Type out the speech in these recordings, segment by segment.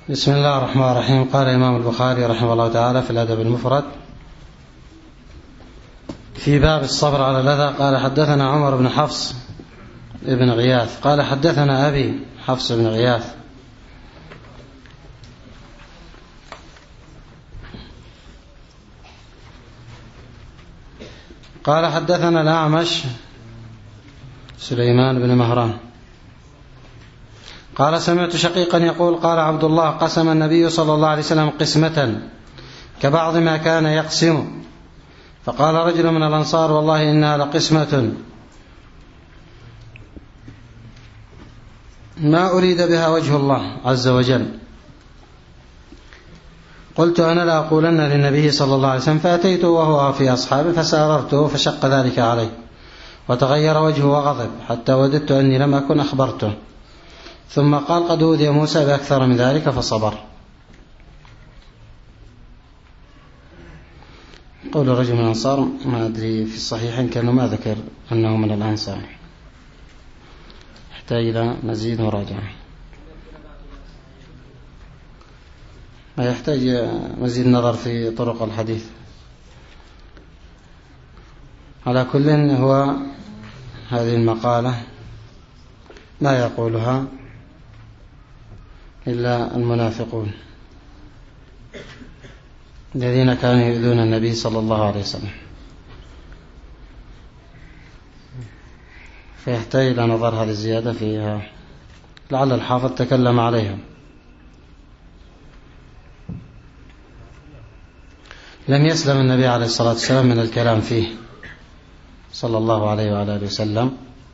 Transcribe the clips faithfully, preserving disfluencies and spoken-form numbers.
بسم الله الرحمن الرحيم. قال الإمام البخاري رحمه الله تعالى في الأدب المفرد في باب الصبر على الأذى قال حدثنا عمر بن حفص ابن غياث قال حدثنا أبي حفص بن غياث قال حدثنا الأعمش سليمان بن مهران قال سمعت شقيقا يقول قال عبد الله قسم النبي صلى الله عليه وسلم قسمة كبعض ما كان يقسم، فقال رجل من الأنصار والله إنها لقسمة ما أريد بها وجه الله عز وجل. قلت أنا لأقولن للنبي صلى الله عليه وسلم، فأتيته وهو في أصحابه فساررته فشق ذلك عليه وتغير وجهه وغضب حتى وددت أني لم أكن أخبرته، ثم قال قد أوذي موسى بأكثر من ذلك فصبر. قول رجل من الأنصار ما أدري في الصحيحين كانوا ما ذكر أنه من الأنصار، يحتاج إلى مزيد مراجعة، ما يحتاج مزيد نظر في طرق الحديث. على كل هو هذه المقالة لا يقولها إلا المنافقون الذين كانوا يؤذون النبي صلى الله عليه وسلم، فيحتاج إلى نظر هذه الزيادة فيها، لعل الحافظ تكلم عليها. لم يسلم النبي عليه الصلاة والسلام من الكلام فيه صلى الله عليه وعلى آله وسلم،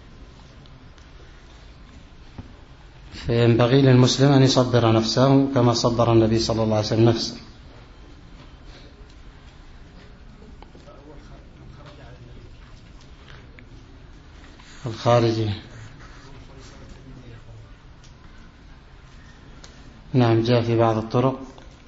فينبغي للمسلم أن يصبر نفسه كما صبر النبي صلى الله عليه وسلم نفسه. الخارجي نعم جاء في بعض الطرق،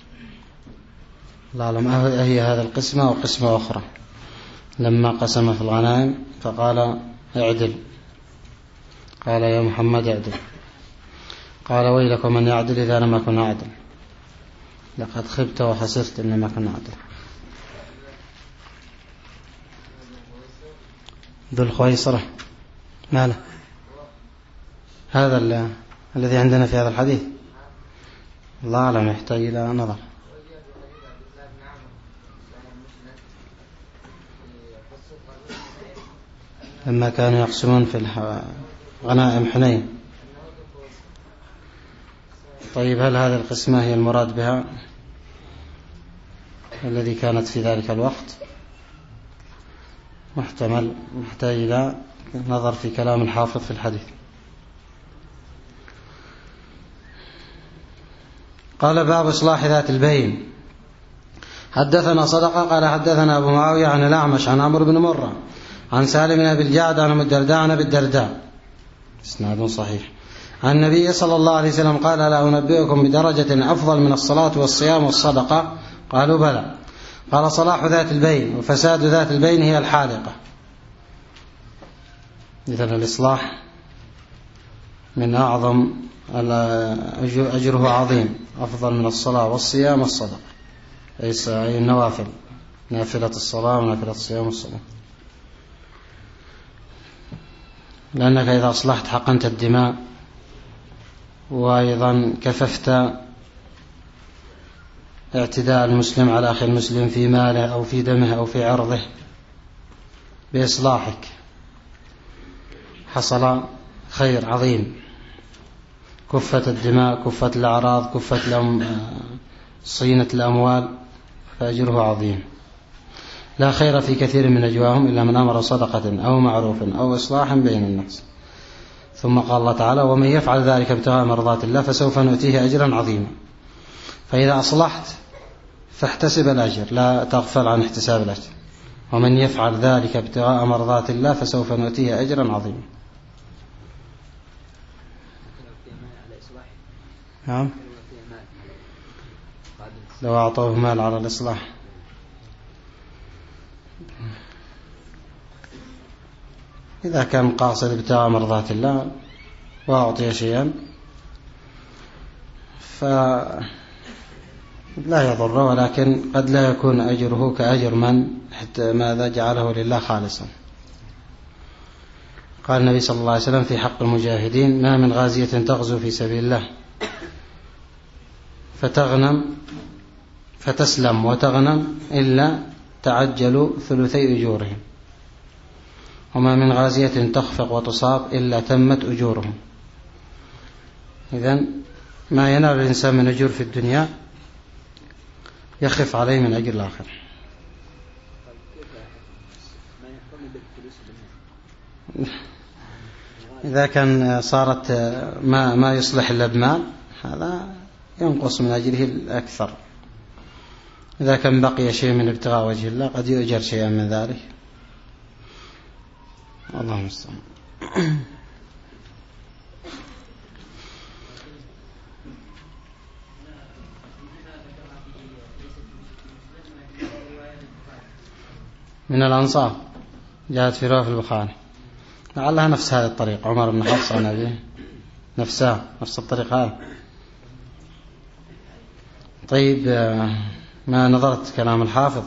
لا أعلم هي هذا القسمة أو قسمة أخرى، لما قسم في الغنائم فقال اعدل، قال يا محمد اعدل، قال ويلكم من يعدل إذا لم أكن أعدل، لقد خبت وخسرت إن لم أكن أعدل. ذو الخويصرة ما له هذا ال... الذي عندنا في هذا الحديث، الله أعلم يحتاج إلى نظر. لما كانوا يقسمون في غنائم حنين. طيب هل هذه القسمة هي المراد بها الذي كانت في ذلك الوقت؟ محتمل، محتاج إلى نظر في كلام الحافظ في الحديث. قال باب إصلاح ذات البين. حدثنا صدقة قال حدثنا أبو معاوية عن الأعمش عن عمرو بن مرة عن سالم بن أبي الجعد عن أبي الدرداء عن أبي الدرداء إسناد صحيح عن النبي صلى الله عليه وسلم قال لا أنبئكم بدرجة أفضل من الصلاة والصيام والصدقة؟ قالوا بلى. قال صلاح ذات البين وفساد ذات البين هي الحالقة. إذن الإصلاح من أعظم أجره عظيم، أفضل من الصلاة والصيام والصدقة، ليس أي النوافل، نافلة الصلاة ونافلة الصيام والصلاة، لأنك إذا أصلحت حقنت الدماء، وأيضا كففت اعتداء المسلم على أخي المسلم في ماله أو في دمه أو في عرضه، بإصلاحك حصل خير عظيم، كفت الدماء، كفت الأعراض، كفت صينة الأموال، فأجره عظيم. لا خير في كثير من نجواهم إلا من أمر صدقة أو معروف أو إصلاح بين الناس. ثم قال الله تعالى ومن يفعل ذلك ابتغاء مرضات الله فسوف نؤتيه أجرا عظيما. فإذا أصلحت فاحتسب الأجر، لا تغفل عن احتساب الأجر. ومن يفعل ذلك ابتغاء مرضات الله فسوف نؤتيه أجرا عظيما. نعم لو أعطوه مال على الإصلاح. إذا كان قاصد ابتغاء مرضات الله وأعطي شيئا فلا يضر، ولكن قد لا يكون أجره كأجر من حتى ماذا جعله لله خالصا. قال النبي صلى الله عليه وسلم في حق المجاهدين: ما من غازية تغزو في سبيل الله فتغنم فتسلم وتغنم إلا تعجلوا ثلثي أجورهم، وما من غازية تخفق وتصاب إلا تمت أجورهم. إذن ما ينال الإنسان من أجور في الدنيا يخف عليه من أجر الآخر. إذا كان صارت ما ما يصلح إلا بمال هذا ينقص من أجره الأكثر. إذا كان بقي شيء من ابتغاء وجه الله قد يؤجر شيئا من ذلك. اللهم استعان. من الأنصار جاءت في رواية البخاري لعلها نفس هذه الطريقة، عمر بن حفص عن أبيه نفسها نفس الطريقة هذه. طيب، ما نظرت كلام الحافظ؟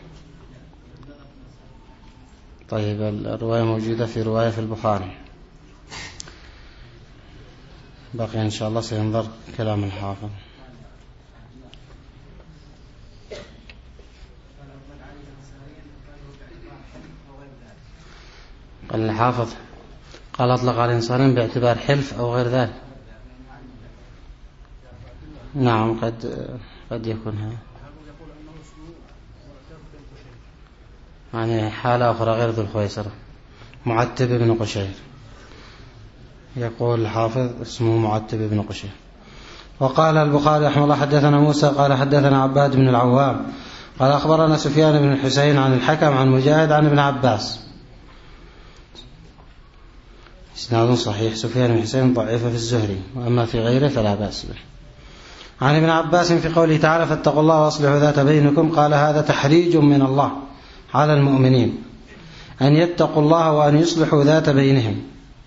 طيب، الرواية موجودة في رواية في البخاري، بقي إن شاء الله سينظر كلام الحافظ. قال الحافظ قال أطلق على الإنصارين باعتبار حلف أو غير ذلك. نعم، قد قد يكون هذا يعني حالة أخرى غير ذو الخويصرة. معتب بن قشير، يقول الحافظ اسمه معتب بن قشير. وقال البخاري رحمه الله: حدثنا موسى قال حدثنا عباد بن العوام قال أخبرنا سفيان بن الحسين عن الحكم عن مجاهد عن ابن عباس. إسناد صحيح. سفيان بن الحسين ضعيف في الزهري، وأما في غيره فلا بأس به. عن ابن عباس في قوله تعالى: فاتقوا الله وأصلحوا ذات بينكم، قال: هذا تحريج من الله على المؤمنين أن يتقوا الله وأن يصلحوا ذات بينهم.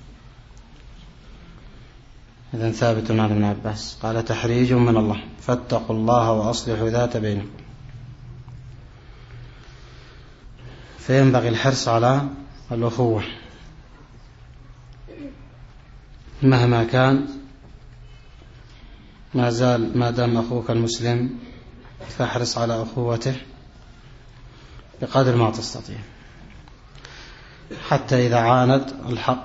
إذن ثابت عن ابن عباس، قال: تحريج من الله، فاتقوا الله وأصلحوا ذات بينكم. فينبغي الحرص على الأخوة مهما كان، ما زال ما دام أخوك المسلم فاحرص على أخوته بقدر ما تستطيع، حتى إذا عاند الحق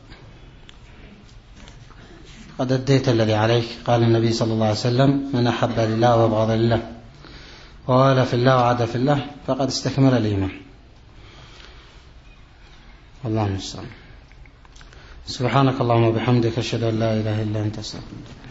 قد أديت الذي عليك. قال النبي صلى الله عليه وسلم: من أحب لله وابغض لله ووالى في الله وعاد في الله فقد استكمل الإيمان. والله المستعان. سبحانك اللهم وبحمدك، أشهد أن لا إله إلا أنت، أستغفرك.